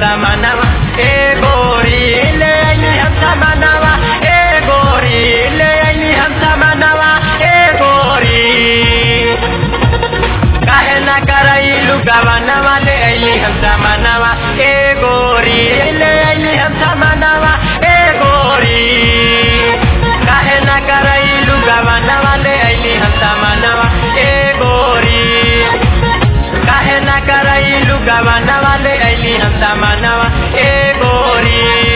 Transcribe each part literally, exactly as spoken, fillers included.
सामानवा ए गोरी ले आईली हम सामानवा ए गोरी ले आईली हम सामानवा ए गोरी काहे ना करैलू गवानवा ले आईली हम सामानवा ए गोरी ले आईली हम सामानवा ए गोरी काहे ना करैलू गवानवा ले आईली हम सामानवा ए गोरी काहे ना करैलू गवानवा ले आईली हम सामानवा ए गोरी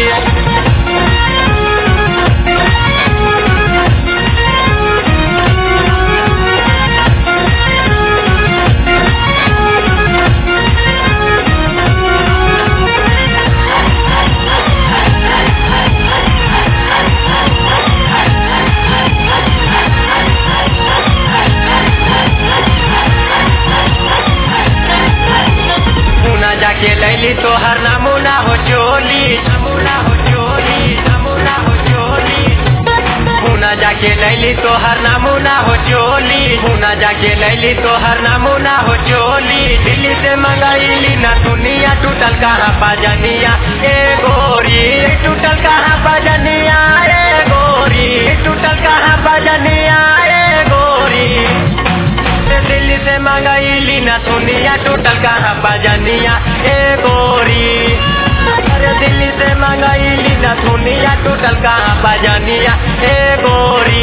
जाके लैली तोहर नमूना हो चोली नमूना हो चोली नमूना हो चोली मुना जाके लैली तोहर नमूना हो चोली मुना जाके लैली तोहर नमूना हो चोली दिल्ली से मंगाईली ना दुनिया टूटल कहाँ पाजनिया ए गोरी टूटल कहाँ पाजनिया ए गोरी टूटल कहाँ पाजनिया ए गोरी दिल्ली से मंगाईली ना दुनिया टूटल कहाँ पाजनिया ए गोरी अरे दिल्ली से मंगाईली ना दुनिया टूटल कहाँ पाजनिया ए गोरी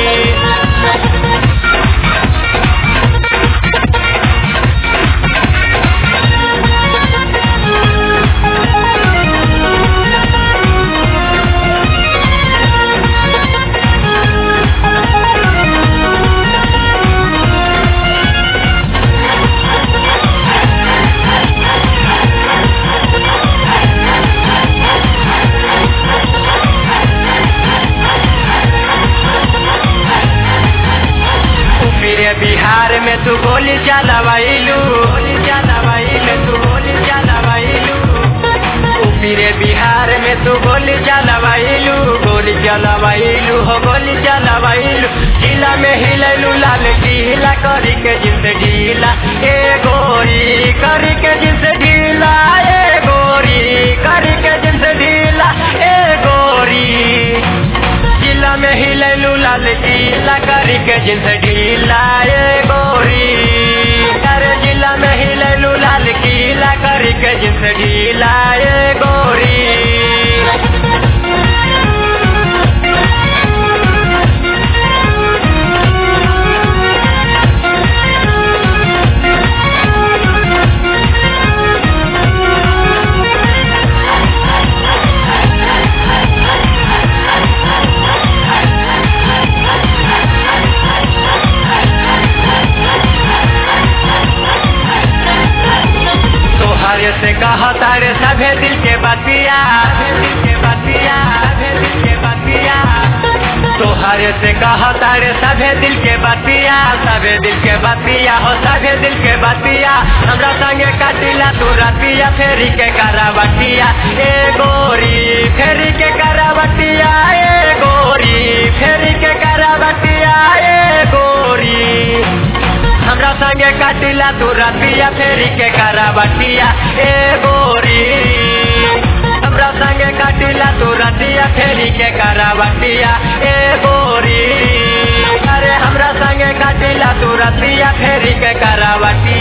बिहार में तू गोली चलावाइलू गोली चलावाइलू तू गोली चलावाइलू ऊपीरे बिहार में तू गोली चलावाइलू गोली चलावाइलू हो गोली चलावाइलू जिला में हिलैलू लाल ढीला करी के जिनसे ढीला ए गोरी करी के जिनसे ढीला ए गोरी करी के जिनसे ढीला ए गोरी जिला में हिलैलू लाल ढीला करी के जिनसे ढीला ए गोरी अरे जिला में हिलैलू लाल ढीला करी के जिनसे ढीला ए गोरी से कहा तारे सभे दिल के बतिया दिल के बतिया दिल के बतिया तोहरे से कहा तारे सभे दिल के बतिया सभे दिल के बतिया हो सभे दिल के बतिया हमरा संगे काटिला तू रतिया फेरी के करावटिया ए गोरी फेरी के करावटिया ए गोरी फेरी के करावटिया ए गोरी हमरा संगे काटिला तू रतिया फेरी के करावटिया ए गोरी हमरा संगे काटिला तू रतिया फेरी के करावटिया ए गोरी अरे हमरा संगे काटिला तू रतिया फेरी के करावटिया